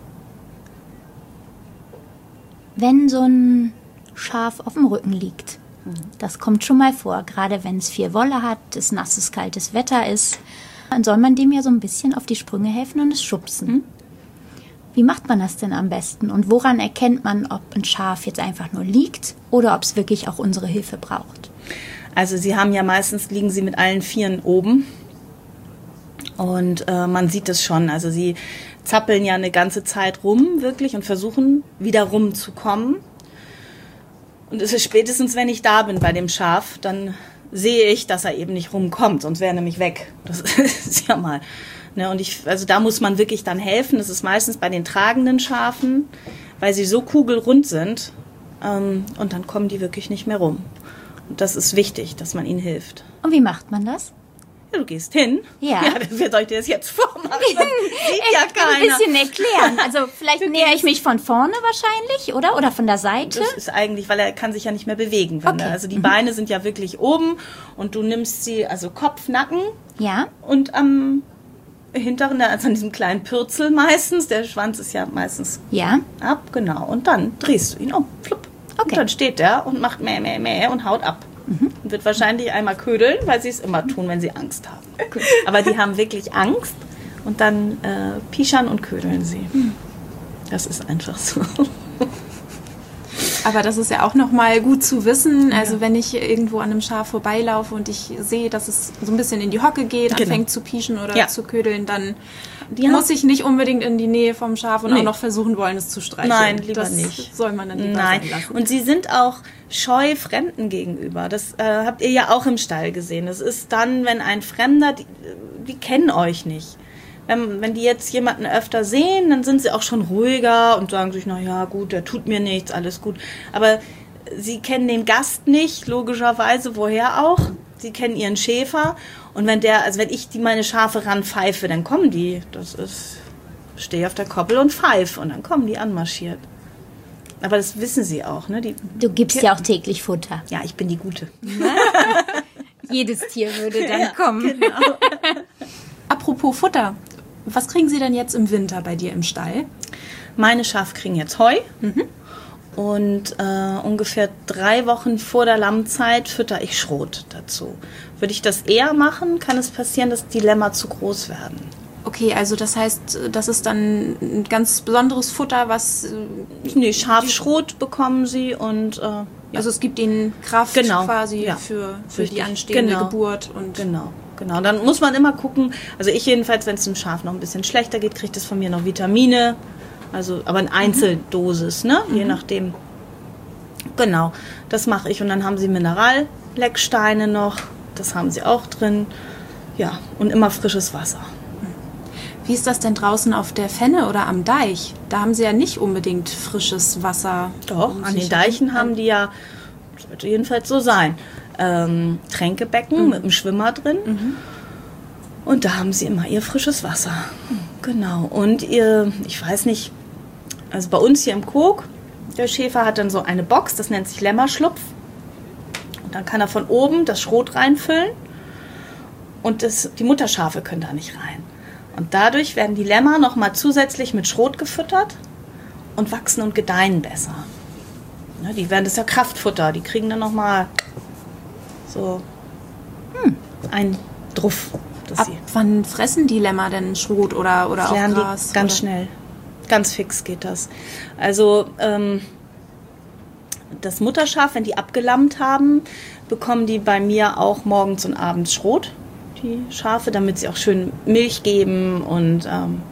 [SPEAKER 2] Wenn so ein Schaf auf dem Rücken liegt, das kommt schon mal vor, gerade wenn es viel Wolle hat, es nasses, kaltes Wetter ist, dann soll man dem ja so ein bisschen auf die Sprünge helfen und es schubsen. Hm? Wie macht man das denn am besten? Und woran erkennt man, ob ein Schaf jetzt einfach nur liegt oder ob es wirklich auch unsere Hilfe braucht?
[SPEAKER 4] Also sie haben ja meistens, liegen sie mit allen Vieren oben. Und äh, man sieht es schon. Also sie zappeln ja eine ganze Zeit rum, wirklich, und versuchen wieder rumzukommen. Und es ist spätestens, wenn ich da bin bei dem Schaf, dann sehe ich, dass er eben nicht rumkommt, sonst wäre er nämlich weg. Das ist ja mal. Ne, und ich, also da muss man wirklich dann helfen. Das ist meistens bei den tragenden Schafen, weil sie so kugelrund sind. Ähm, und dann kommen die wirklich nicht mehr rum. Und das ist wichtig, dass man ihnen hilft.
[SPEAKER 2] Und wie macht man das?
[SPEAKER 4] Ja, du gehst hin.
[SPEAKER 2] Ja.
[SPEAKER 4] Ja, wer soll ich dir das jetzt vormachen? Das sieht ja keiner.
[SPEAKER 2] Ein bisschen erklären. Also vielleicht nähere ich mich von vorne wahrscheinlich, oder? Oder von der Seite?
[SPEAKER 4] Das ist eigentlich, weil er kann sich ja nicht mehr bewegen. Wenn
[SPEAKER 2] Okay.
[SPEAKER 4] er, also die
[SPEAKER 2] Mhm.
[SPEAKER 4] Beine sind ja wirklich oben und du nimmst sie, also Kopf, Nacken
[SPEAKER 2] Ja.
[SPEAKER 4] und am hinteren, also an diesem kleinen Pürzel meistens, der Schwanz ist ja meistens
[SPEAKER 2] Ja.
[SPEAKER 4] ab, genau. Und dann drehst du ihn um, flupp.
[SPEAKER 2] Okay.
[SPEAKER 4] Und dann steht der und macht mäh, mäh, mäh und haut ab. Mhm. Und wird wahrscheinlich einmal ködeln, weil sie es immer tun, wenn sie Angst haben.
[SPEAKER 2] Gut.
[SPEAKER 4] Aber die haben wirklich Angst und dann äh, pischern und ködeln sie. Mhm. Das ist einfach so.
[SPEAKER 3] Aber das ist ja auch nochmal gut zu wissen. Also ja. wenn ich irgendwo an einem Schaf vorbeilaufe und ich sehe, dass es so ein bisschen in die Hocke geht,
[SPEAKER 4] Genau.
[SPEAKER 3] anfängt zu pieschen oder
[SPEAKER 4] Ja.
[SPEAKER 3] zu ködeln, dann
[SPEAKER 4] Die
[SPEAKER 3] muss ich nicht unbedingt in die Nähe vom Schaf und
[SPEAKER 4] Nee.
[SPEAKER 3] auch noch versuchen wollen, es zu streicheln.
[SPEAKER 4] Nein, lieber
[SPEAKER 3] das
[SPEAKER 4] nicht.
[SPEAKER 3] soll man dann lieber
[SPEAKER 4] Nein.
[SPEAKER 3] sein lassen.
[SPEAKER 4] Und sie sind auch scheu Fremden gegenüber. Das äh, habt ihr ja auch im Stall gesehen. Das ist dann, wenn ein Fremder, die, die kennen euch nicht. Wenn, wenn die jetzt jemanden öfter sehen, dann sind sie auch schon ruhiger und sagen sich, na ja, gut, der tut mir nichts, alles gut. Aber sie kennen den Gast nicht, logischerweise, woher auch. Sie kennen ihren Schäfer. Und wenn der, also wenn ich die meine Schafe ranpfeife, dann kommen die. Das ist, stehe auf der Koppel und pfeife und dann kommen die anmarschiert. aber das wissen sie auch. Ne? Die,
[SPEAKER 2] du gibst ja auch täglich Futter.
[SPEAKER 4] Ja, ich bin die Gute.
[SPEAKER 2] Jedes Tier würde dann
[SPEAKER 4] ja,
[SPEAKER 2] kommen.
[SPEAKER 4] Genau.
[SPEAKER 3] Apropos Futter, was kriegen sie denn jetzt im Winter bei dir im Stall?
[SPEAKER 4] Meine Schafe kriegen jetzt Heu.
[SPEAKER 3] Mhm.
[SPEAKER 4] Und äh, ungefähr drei Wochen vor der Lammzeit fütter ich Schrot dazu. Würde ich das eher machen, kann es passieren, dass die Lämmer zu groß werden.
[SPEAKER 3] Okay, also das heißt, das ist dann ein ganz besonderes Futter, was...
[SPEAKER 4] Nee, Schafschrot bekommen sie und... Äh, ja.
[SPEAKER 3] Also es gibt ihnen Kraft
[SPEAKER 4] genau.
[SPEAKER 3] quasi
[SPEAKER 4] ja.
[SPEAKER 3] für, für
[SPEAKER 4] Richtig.
[SPEAKER 3] die anstehende
[SPEAKER 4] genau.
[SPEAKER 3] Geburt. Und
[SPEAKER 4] genau, genau. Dann muss man immer gucken, also ich jedenfalls, wenn es dem Schaf noch ein bisschen schlechter geht, kriegt es von mir noch Vitamine, also aber in Einzeldosis, ne? Je mhm. nachdem. Genau, das mache ich. Und dann haben sie Minerallecksteine noch, das haben sie auch drin. Ja, und immer frisches Wasser.
[SPEAKER 3] Wie ist das denn draußen auf der Fenne oder am Deich? Da haben sie ja nicht unbedingt frisches Wasser.
[SPEAKER 4] Doch,
[SPEAKER 3] um
[SPEAKER 4] an den
[SPEAKER 3] sich
[SPEAKER 4] Deichen
[SPEAKER 3] herum.
[SPEAKER 4] haben die ja, sollte jedenfalls so sein, ähm, Tränkebecken
[SPEAKER 3] Mhm.
[SPEAKER 4] mit einem Schwimmer drin.
[SPEAKER 3] Mhm.
[SPEAKER 4] Und da haben sie immer ihr frisches Wasser. Genau. Und ihr, ich weiß nicht, also bei uns hier im Kog, der Schäfer hat dann so eine Box, das nennt sich Lämmerschlupf. Und dann kann er von oben das Schrot reinfüllen. Und das, die Mutterschafe können da nicht rein. Und dadurch werden die Lämmer nochmal zusätzlich mit Schrot gefüttert und wachsen und gedeihen besser. Ne, die werden, das ist ja Kraftfutter, die kriegen dann nochmal so hm, einen Druff. Dass
[SPEAKER 3] Ab
[SPEAKER 4] sie
[SPEAKER 3] wann fressen die Lämmer denn Schrot oder, oder auch
[SPEAKER 4] lernen
[SPEAKER 3] Gras?
[SPEAKER 4] die ganz
[SPEAKER 3] oder?
[SPEAKER 4] schnell. Ganz fix geht das. Also ähm, das Mutterschaf, wenn die abgelammt haben, bekommen die bei mir auch morgens und abends Schrot, die Schafe, damit sie auch schön Milch geben und ähm,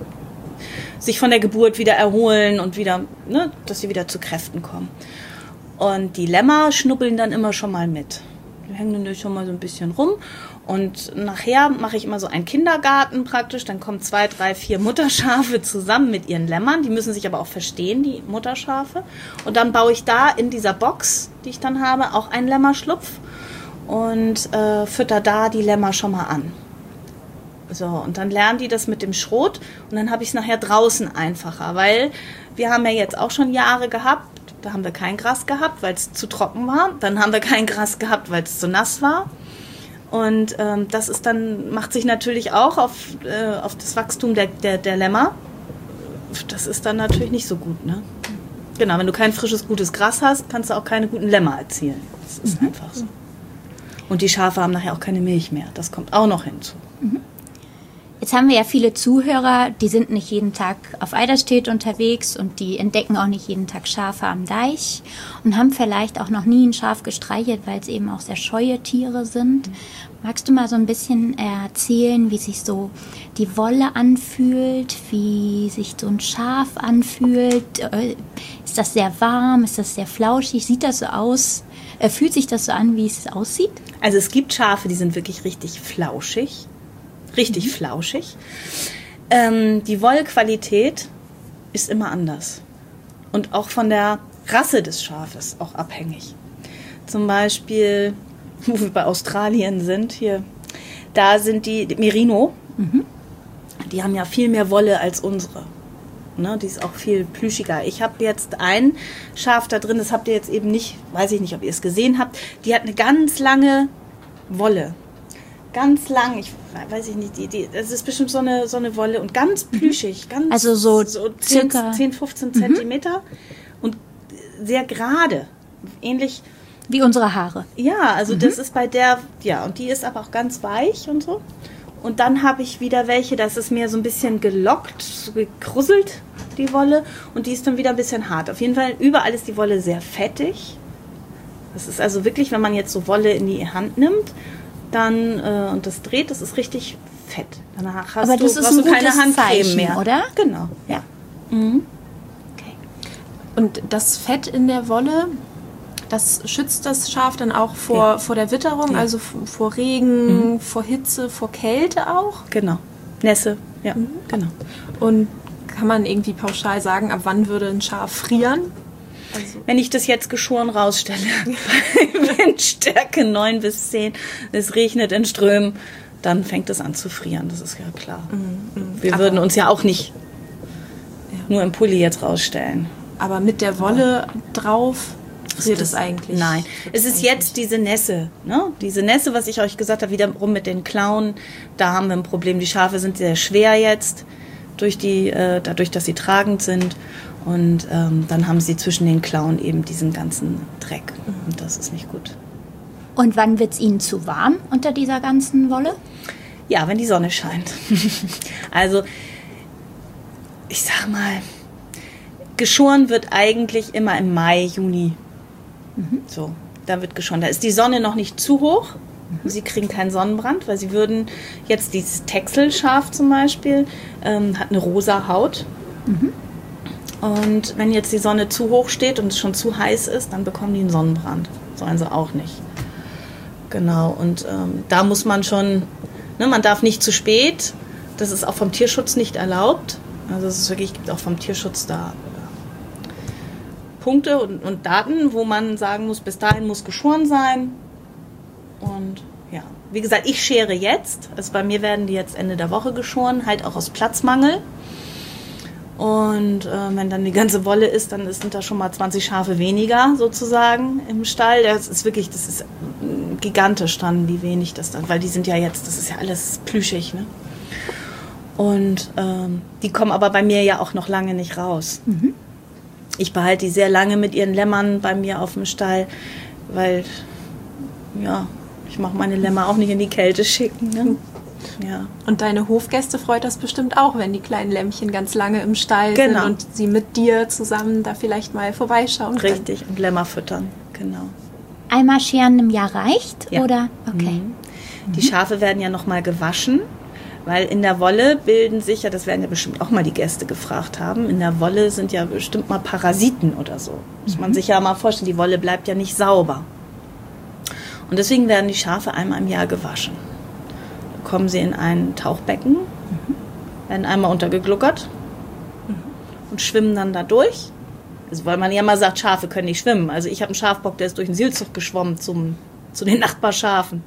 [SPEAKER 4] sich von der Geburt wieder erholen und wieder, ne, dass sie wieder zu Kräften kommen. Und die Lämmer schnuppeln dann immer schon mal mit. Die hängen dann schon mal so ein bisschen rum. Und nachher mache ich immer so einen Kindergarten praktisch. Dann kommen zwei, drei, vier Mutterschafe zusammen mit ihren Lämmern. Die müssen sich aber auch verstehen, die Mutterschafe. Und dann baue ich da in dieser Box, die ich dann habe, auch einen Lämmerschlupf und äh, fütter da die Lämmer schon mal an. So, und dann lernen die das mit dem Schrot und dann habe ich es nachher draußen einfacher, weil wir haben ja jetzt auch schon Jahre gehabt, da haben wir kein Gras gehabt, weil es zu trocken war. Dann haben wir kein Gras gehabt, weil es zu nass war. Und ähm, das ist dann, macht sich natürlich auch auf, äh, auf das Wachstum der, der, der Lämmer. Das ist dann natürlich nicht so gut, ne? Genau, wenn du kein frisches, gutes Gras hast, kannst du auch keine guten Lämmer erzielen. Das ist mhm. einfach so. Und die Schafe haben nachher auch keine Milch mehr. Das kommt auch noch hinzu.
[SPEAKER 2] Mhm. Jetzt haben wir ja viele Zuhörer, die sind nicht jeden Tag auf Eiderstedt unterwegs und die entdecken auch nicht jeden Tag Schafe am Deich und haben vielleicht auch noch nie ein Schaf gestreichelt, weil es eben auch sehr scheue Tiere sind. Magst du mal so ein bisschen erzählen, wie sich so die Wolle anfühlt, wie sich so ein Schaf anfühlt? Ist das sehr warm? Ist das sehr flauschig? Sieht das so aus? Fühlt sich das so an, wie es aussieht?
[SPEAKER 4] Also es gibt Schafe, die sind wirklich richtig flauschig. Richtig mhm. flauschig. Ähm, die Wollqualität ist immer anders. Und auch von der Rasse des Schafes auch abhängig. Zum Beispiel, wo wir bei Australien sind, hier, da sind die, die Merino. Mhm. Die haben ja viel mehr Wolle als unsere. Ne, die ist auch viel plüschiger. Ich habe jetzt ein Schaf da drin, das habt ihr jetzt eben nicht, weiß ich nicht, ob ihr es gesehen habt. Die hat eine ganz lange Wolle. Ganz lang, ich weiß ich nicht, die, die, das ist bestimmt so eine, so eine Wolle und ganz plüschig, ganz
[SPEAKER 2] also so,
[SPEAKER 4] so zehn, fünfzehn Zentimeter und sehr gerade, ähnlich
[SPEAKER 2] wie unsere Haare.
[SPEAKER 4] Ja, also
[SPEAKER 2] mhm.
[SPEAKER 4] das ist bei der, ja, und die ist aber auch ganz weich und so. Und dann habe ich wieder welche, das ist mehr so ein bisschen gelockt, so gekrusselt, die Wolle, und die ist dann wieder ein bisschen hart. Auf jeden Fall, überall ist die Wolle sehr fettig. Das ist also wirklich, wenn man jetzt so Wolle in die Hand nimmt, dann äh, und das dreht, das ist richtig fett. Danach hast
[SPEAKER 2] Aber das
[SPEAKER 4] du,
[SPEAKER 2] ist ein
[SPEAKER 4] du keine
[SPEAKER 2] gutes
[SPEAKER 4] Handcreme
[SPEAKER 2] Zeichen,
[SPEAKER 4] mehr,
[SPEAKER 2] oder?
[SPEAKER 4] Genau, ja. Mhm.
[SPEAKER 3] Okay. Und das Fett in der Wolle, das schützt das Schaf dann auch vor, ja. vor der Witterung, ja. also vor Regen, mhm. vor Hitze, vor Kälte auch?
[SPEAKER 4] Genau. Nässe, ja,
[SPEAKER 3] mhm.
[SPEAKER 4] genau.
[SPEAKER 3] Und kann man irgendwie pauschal sagen, ab wann würde ein Schaf frieren?
[SPEAKER 4] Also wenn ich das jetzt geschoren rausstelle, bei Windstärke neun bis zehn, es regnet in Strömen, dann fängt es an zu frieren, das ist ja klar. Mhm. Wir Aber würden uns ja auch nicht ja. nur im Pulli jetzt rausstellen.
[SPEAKER 3] Aber mit der Wolle drauf friert es eigentlich?
[SPEAKER 4] Nein, es ist jetzt diese Nässe, ne? Diese Nässe, was ich euch gesagt habe, wiederum mit den Klauen, da haben wir ein Problem. Die Schafe sind sehr schwer jetzt, durch die, äh, dadurch, dass sie tragend sind. Und ähm, dann haben sie zwischen den Klauen eben diesen ganzen Dreck. Und das ist nicht gut.
[SPEAKER 2] Und wann wird es ihnen zu warm unter dieser ganzen Wolle?
[SPEAKER 4] Ja, wenn die Sonne scheint. Also, ich sag mal, geschoren wird eigentlich immer im Mai, Juni. Mhm. So, da wird geschoren. Da ist die Sonne noch nicht zu hoch. Mhm. Sie kriegen keinen Sonnenbrand, weil sie würden jetzt dieses Texelschaf zum Beispiel, ähm, hat eine rosa Haut. Mhm. Und wenn jetzt die Sonne zu hoch steht und es schon zu heiß ist, dann bekommen die einen Sonnenbrand. Sollen sie auch nicht. Genau, und ähm, da muss man schon, ne, man darf nicht zu spät. Das ist auch vom Tierschutz nicht erlaubt. Also es ist wirklich, gibt auch vom Tierschutz da äh, Punkte und, und Daten, wo man sagen muss, bis dahin muss geschoren sein. Und ja, wie gesagt, ich schere jetzt. Also bei mir werden die jetzt Ende der Woche geschoren, halt auch aus Platzmangel. Und äh, wenn dann die ganze Wolle ist, dann sind da schon mal zwanzig Schafe weniger sozusagen im Stall. Das ist wirklich, das ist gigantisch dann, wie wenig das dann, weil die sind ja jetzt, das ist ja alles plüschig, ne? Und ähm, die kommen aber bei mir ja auch noch lange nicht raus. Mhm. Ich behalte die sehr lange mit ihren Lämmern bei mir auf dem Stall, weil, ja, ich mache meine Lämmer auch nicht in die Kälte schicken, ne? Ja.
[SPEAKER 3] Und deine Hofgäste freut das bestimmt auch, wenn die kleinen Lämmchen ganz lange im Stall
[SPEAKER 4] genau.
[SPEAKER 3] sind und sie mit dir zusammen da vielleicht mal vorbeischauen können.
[SPEAKER 4] Richtig, und Lämmer füttern, genau.
[SPEAKER 2] Einmal scheren im Jahr reicht,
[SPEAKER 4] ja.
[SPEAKER 2] oder? Okay.
[SPEAKER 4] Mhm. Die Schafe werden ja nochmal gewaschen, weil in der Wolle bilden sich, ja, das werden ja bestimmt auch mal die Gäste gefragt haben, in der Wolle sind ja bestimmt mal Parasiten oder so. Muss mhm. man sich ja mal vorstellen, die Wolle bleibt ja nicht sauber. Und deswegen werden die Schafe einmal im Jahr gewaschen. Da kommen sie in ein Tauchbecken, mhm. werden einmal untergegluckert mhm. und schwimmen dann da durch. Also, weil man ja mal sagt, Schafe können nicht schwimmen. Also ich habe einen Schafbock, der ist durch den Seilzug geschwommen zum, zu den Nachbarschafen.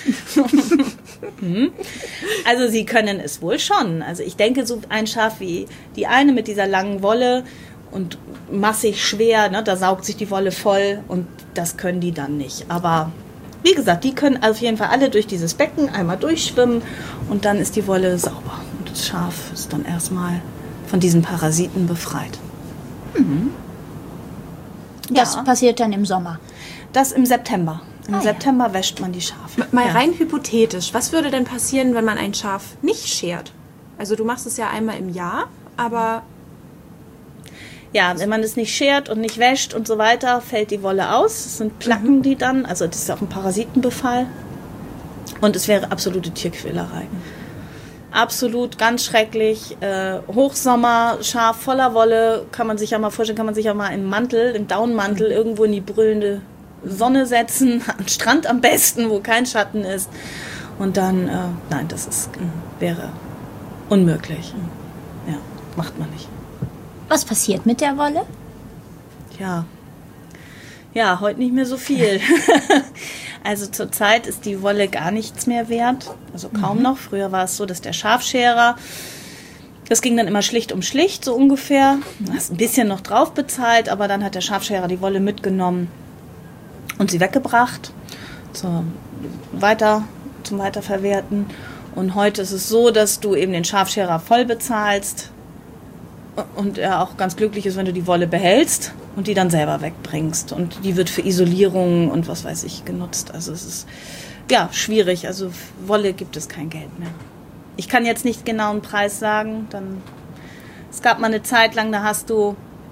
[SPEAKER 4] Also sie können es wohl schon. Also ich denke, so ein Schaf wie die eine mit dieser langen Wolle und massig schwer, ne, da saugt sich die Wolle voll und das können die dann nicht. Aber wie gesagt, die können auf jeden Fall alle durch dieses Becken einmal durchschwimmen und dann ist die Wolle sauber. Und das Schaf ist dann erstmal von diesen Parasiten befreit. Mhm.
[SPEAKER 2] Das
[SPEAKER 4] ja.
[SPEAKER 2] passiert dann im Sommer?
[SPEAKER 4] Das im September. Im
[SPEAKER 2] ah,
[SPEAKER 4] September
[SPEAKER 2] ja.
[SPEAKER 4] wäscht man die Schafe.
[SPEAKER 3] Mal
[SPEAKER 4] ja.
[SPEAKER 3] rein hypothetisch, was würde denn passieren, wenn man ein Schaf nicht schert? Also du machst es ja einmal im Jahr, aber...
[SPEAKER 4] Ja, wenn man es nicht schert und nicht wäscht und so weiter, fällt die Wolle aus. Es sind Placken, mhm. die dann, also das ist auch ein Parasitenbefall. Und es wäre absolute Tierquälerei. Mhm. Absolut, ganz schrecklich. Äh, Hochsommer, Schaf voller Wolle, kann man sich ja mal vorstellen, kann man sich ja mal im Mantel, im Daunenmantel irgendwo in die brüllende Sonne setzen, am Strand am besten, wo kein Schatten ist. Und dann, äh, nein, das ist, wäre unmöglich. Ja, macht man nicht.
[SPEAKER 2] Was passiert mit der Wolle?
[SPEAKER 4] Ja, ja, heute nicht mehr so viel. Also zurzeit ist die Wolle gar nichts mehr wert, also kaum mhm. noch. Früher war es so, dass der Schafscherer, das ging dann immer schlicht um schlicht, so ungefähr. Du hast ein bisschen noch drauf bezahlt, aber dann hat der Schafscherer die Wolle mitgenommen und sie weggebracht zum, weiter, zum Weiterverwerten. Und heute ist es so, dass du eben den Schafscherer voll bezahlst und er auch ganz glücklich ist, wenn du die Wolle behältst und die dann selber wegbringst. Und die wird für Isolierung und was weiß ich genutzt. Also es ist ja schwierig. Also für Wolle gibt es kein Geld mehr. Ich kann jetzt nicht genau einen Preis sagen. Dann, es gab mal eine Zeit lang, da hast du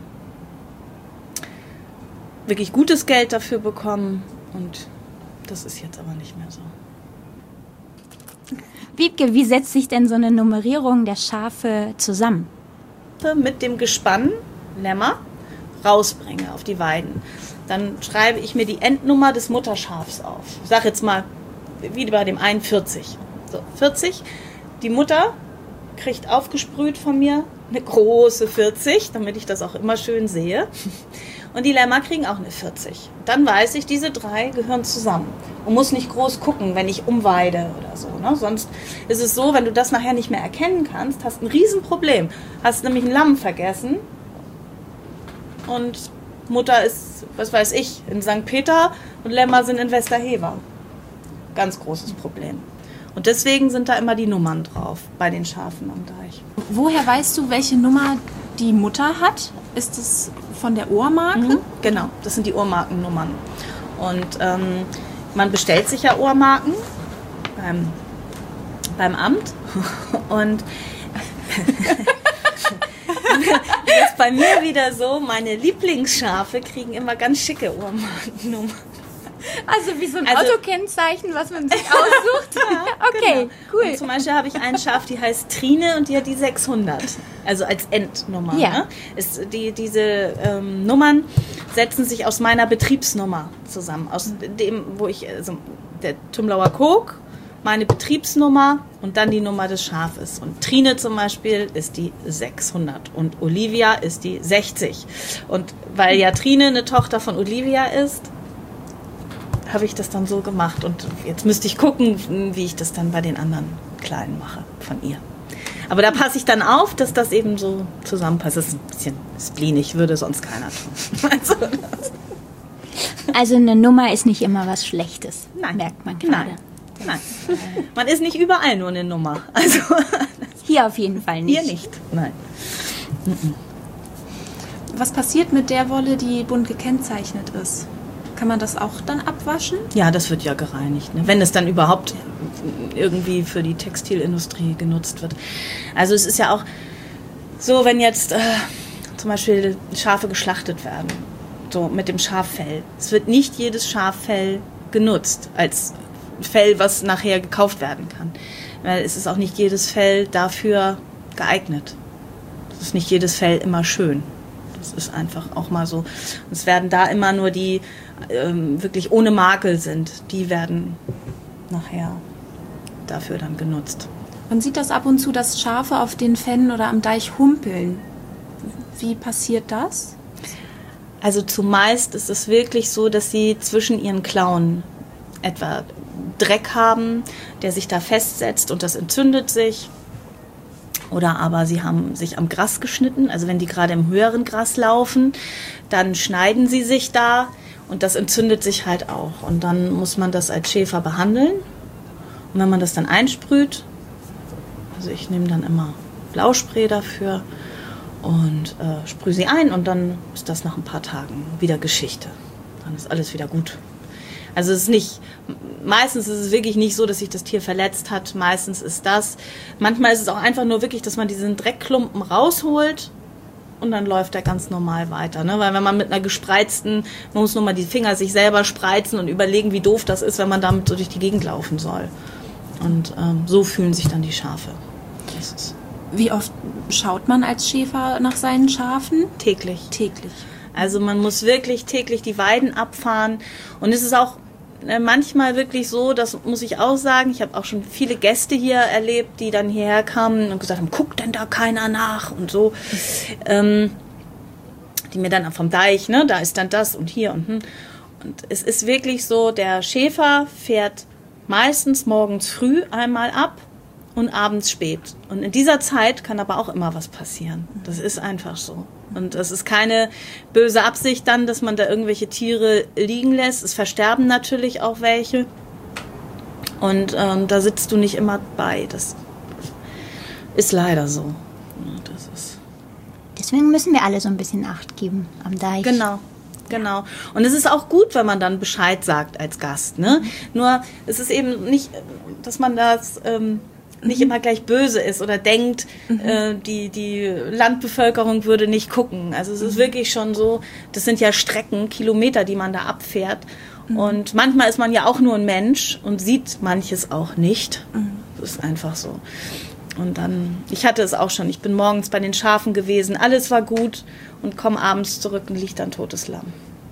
[SPEAKER 4] wirklich gutes Geld dafür bekommen. Und das ist jetzt aber nicht mehr so.
[SPEAKER 2] Wiebke, wie setzt sich denn so eine Nummerierung der Schafe zusammen?
[SPEAKER 4] Mit dem Gespann Lämmer rausbringe auf die Weiden. Dann schreibe ich mir die Endnummer des Mutterschafs auf. Ich sage jetzt mal, wie bei dem einen vierzig. So, vierzig. Die Mutter kriegt aufgesprüht von mir eine große vierzig, damit ich das auch immer schön sehe. Und die Lämmer kriegen auch eine vierzig. Dann weiß ich, diese drei gehören zusammen. Und muss nicht groß gucken, wenn ich umweide oder so. Ne? Sonst ist es so, wenn du das nachher nicht mehr erkennen kannst, hast ein Riesenproblem. Hast nämlich ein Lamm vergessen und Mutter ist, was weiß ich, in Sankt Peter und Lämmer sind in Westerhever. Ganz großes Problem. Und deswegen sind da immer die Nummern drauf bei den Schafen am Deich.
[SPEAKER 3] Woher weißt du, welche Nummer die Mutter hat? Ist es von der Ohrmarke?
[SPEAKER 4] Mhm, genau, das sind die Ohrmarkennummern. Und ähm, man bestellt sich ja Ohrmarken beim, beim Amt. Und das ist bei mir wieder so, meine Lieblingsschafe kriegen immer ganz schicke Ohrmarkennummern.
[SPEAKER 2] Also wie so ein
[SPEAKER 4] Also-
[SPEAKER 2] Autokennzeichen, was man sich aussucht. Okay,
[SPEAKER 4] Und
[SPEAKER 2] cool.
[SPEAKER 4] zum Beispiel habe ich ein Schaf, die heißt Trine und die hat die sechshundert. Also als Endnummer.
[SPEAKER 2] Ja.
[SPEAKER 4] Ne? Ist die, diese ähm, Nummern setzen sich aus meiner Betriebsnummer zusammen. Aus dem, wo ich, also der Tumblauer Kok, meine Betriebsnummer und dann die Nummer des Schafes. Und Trine zum Beispiel ist die sechshundert und Olivia ist die sechzig. Und weil ja Trine eine Tochter von Olivia ist, habe ich das dann so gemacht. Und jetzt müsste ich gucken, wie ich das dann bei den anderen Kleinen mache von ihr. Aber da passe ich dann auf, dass das eben so zusammenpasst. Das ist ein bisschen spleenig, würde sonst keiner tun. Also,
[SPEAKER 2] Also eine Nummer ist nicht immer was Schlechtes,
[SPEAKER 4] Nein.
[SPEAKER 2] merkt man gerade.
[SPEAKER 4] Nein. Nein. Man ist nicht überall nur eine Nummer. Also
[SPEAKER 2] Hier auf jeden Fall nicht.
[SPEAKER 4] hier nicht. Nein.
[SPEAKER 3] Was passiert mit der Wolle, die bunt gekennzeichnet ist? Kann man das auch dann abwaschen?
[SPEAKER 4] Ja, das wird ja gereinigt, ne? Wenn es dann überhaupt irgendwie für die Textilindustrie genutzt wird. Also es ist ja auch so, wenn jetzt äh, zum Beispiel Schafe geschlachtet werden, so mit dem Schaffell. Es wird nicht jedes Schaffell genutzt als Fell, was nachher gekauft werden kann. Weil es ist auch nicht jedes Fell dafür geeignet. Es ist nicht jedes Fell immer schön. Das ist einfach auch mal so. Es werden da immer nur die ähm, wirklich ohne Makel sind, die werden nachher dafür dann genutzt.
[SPEAKER 3] Man sieht das ab und zu, dass Schafe auf den Fännen oder am Deich humpeln. Wie passiert das?
[SPEAKER 4] Also zumeist ist es wirklich so, dass sie zwischen ihren Klauen etwa Dreck haben, der sich da festsetzt und das entzündet sich. Oder aber sie haben sich am Gras geschnitten, also wenn die gerade im höheren Gras laufen, dann schneiden sie sich da und das entzündet sich halt auch. Und dann muss man das als Schäfer behandeln. Und wenn man das dann einsprüht, also ich nehme dann immer Blauspray dafür und äh, sprühe sie ein und dann ist das nach ein paar Tagen wieder Geschichte. Dann ist alles wieder gut. Also es ist nicht, meistens ist es wirklich nicht so, dass sich das Tier verletzt hat. Meistens ist das, manchmal ist es auch einfach nur wirklich, dass man diesen Dreckklumpen rausholt und dann läuft er ganz normal weiter. Ne? Weil wenn man mit einer gespreizten, man muss nur mal die Finger sich selber spreizen und überlegen, wie doof das ist, wenn man damit so durch die Gegend laufen soll. Und ähm, so fühlen sich dann die Schafe. Das ist
[SPEAKER 3] Wie oft schaut man als Schäfer nach seinen Schafen?
[SPEAKER 4] täglich.
[SPEAKER 3] Täglich.
[SPEAKER 4] Also man muss wirklich täglich die Weiden abfahren. Und es ist auch äh, manchmal wirklich so, das muss ich auch sagen, ich habe auch schon viele Gäste hier erlebt, die dann hierher kamen und gesagt haben, guckt denn da keiner nach und so. Ähm, die mir dann vom Deich, ne, da ist dann das und hier und hm. Und es ist wirklich so, der Schäfer fährt meistens morgens früh einmal ab und abends spät. Und in dieser Zeit kann aber auch immer was passieren. Das ist einfach so. Und das ist keine böse Absicht dann, dass man da irgendwelche Tiere liegen lässt. Es versterben natürlich auch welche. Und ähm, da sitzt du nicht immer bei. Das ist leider so. Ja, das ist
[SPEAKER 2] Deswegen müssen wir alle so ein bisschen Acht geben am Deich.
[SPEAKER 4] Genau, genau. Und es ist auch gut, wenn man dann Bescheid sagt als Gast. Ne? Mhm. Nur es ist eben nicht, dass man das ähm, nicht immer gleich böse ist oder denkt, mhm. äh, die, die Landbevölkerung würde nicht gucken. Also es ist mhm. wirklich schon so, das sind ja Strecken, Kilometer, die man da abfährt. Mhm. Und manchmal ist man ja auch nur ein Mensch und sieht manches auch nicht. Mhm. Das ist einfach so. Und dann, ich hatte es auch schon, ich bin morgens bei den Schafen gewesen, alles war gut und komme abends zurück und liegt ein totes Lamm.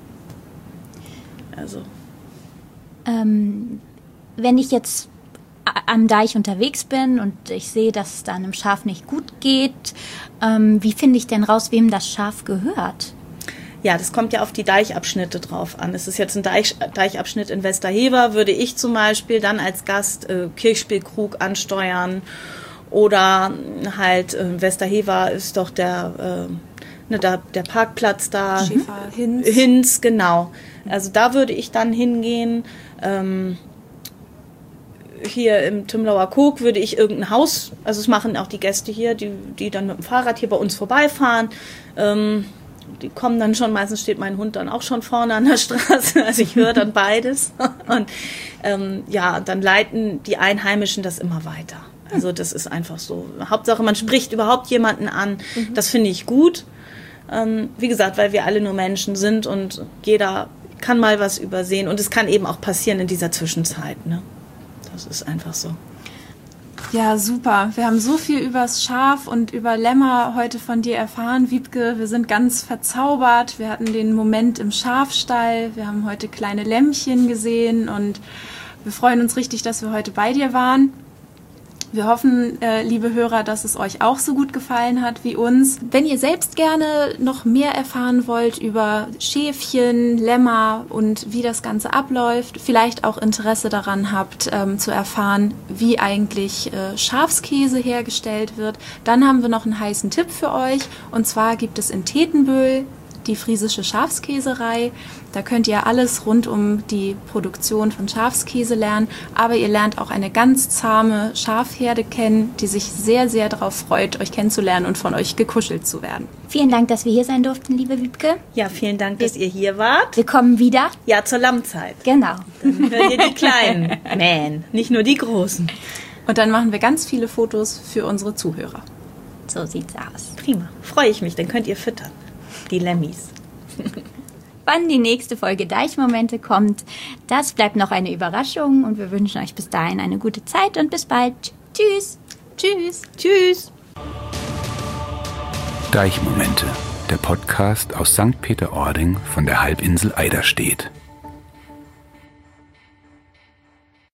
[SPEAKER 4] Also.
[SPEAKER 2] Ähm, wenn ich jetzt am Deich unterwegs bin und ich sehe, dass es da einem Schaf nicht gut geht, ähm, wie finde ich denn raus, wem das Schaf gehört?
[SPEAKER 4] Ja, das kommt ja auf die Deichabschnitte drauf an. Es ist jetzt ein Deich, Deichabschnitt in Westerhever, würde ich zum Beispiel dann als Gast äh, Kirchspielkrug ansteuern oder halt äh, Westerhever ist doch der äh, ne, da, der Parkplatz da.
[SPEAKER 3] Schäfer Hinz.
[SPEAKER 4] Hinz, genau. Also da würde ich dann hingehen. Ähm, hier im Tümlauer Kog würde ich irgendein Haus, also es machen auch die Gäste hier, die, die dann mit dem Fahrrad hier bei uns vorbeifahren. Ähm, die kommen dann schon, meistens steht mein Hund dann auch schon vorne an der Straße, also ich höre dann beides. Und ähm, ja, dann leiten die Einheimischen das immer weiter. Also das ist einfach so. Hauptsache, man spricht überhaupt jemanden an. Mhm. Das finde ich gut. Ähm, wie gesagt, weil wir alle nur Menschen sind und jeder kann mal was übersehen. Und es kann eben auch passieren in dieser Zwischenzeit, ne? Das ist einfach so.
[SPEAKER 3] Ja, super. Wir haben so viel übers Schaf und über Lämmer heute von dir erfahren, Wiebke. Wir sind ganz verzaubert. Wir hatten den Moment im Schafstall. Wir haben heute kleine Lämmchen gesehen und wir freuen uns richtig, dass wir heute bei dir waren. Wir hoffen, äh, liebe Hörer, dass es euch auch so gut gefallen hat wie uns. Wenn ihr selbst gerne noch mehr erfahren wollt über Schäfchen, Lämmer und wie das Ganze abläuft, vielleicht auch Interesse daran habt, ähm, zu erfahren, wie eigentlich äh, Schafskäse hergestellt wird, dann haben wir noch einen heißen Tipp für euch. Und zwar gibt es in Tetenböhl die Friesische Schafskäserei. Da könnt ihr alles rund um die Produktion von Schafskäse lernen, aber ihr lernt auch eine ganz zahme Schafherde kennen, die sich sehr, sehr darauf freut, euch kennenzulernen und von euch gekuschelt zu werden.
[SPEAKER 2] Vielen Dank, dass wir hier sein durften, liebe Wiebke.
[SPEAKER 4] Ja, vielen Dank, dass ihr hier wart.
[SPEAKER 2] Wir kommen wieder.
[SPEAKER 4] Ja, zur Lammzeit.
[SPEAKER 2] Genau.
[SPEAKER 4] Dann hört ihr die Kleinen mähen, nicht nur die Großen.
[SPEAKER 3] Und dann machen wir ganz viele Fotos für unsere Zuhörer.
[SPEAKER 2] So sieht's aus.
[SPEAKER 4] Prima. Freue ich mich, dann könnt ihr füttern. Die Lemmis.
[SPEAKER 2] Wann die nächste Folge Deichmomente kommt, das bleibt noch eine Überraschung und wir wünschen euch bis dahin eine gute Zeit und bis bald. Tschüss.
[SPEAKER 3] Tschüss.
[SPEAKER 4] Tschüss.
[SPEAKER 1] Deichmomente, der Podcast aus Sankt Peter-Ording von der Halbinsel Eiderstedt.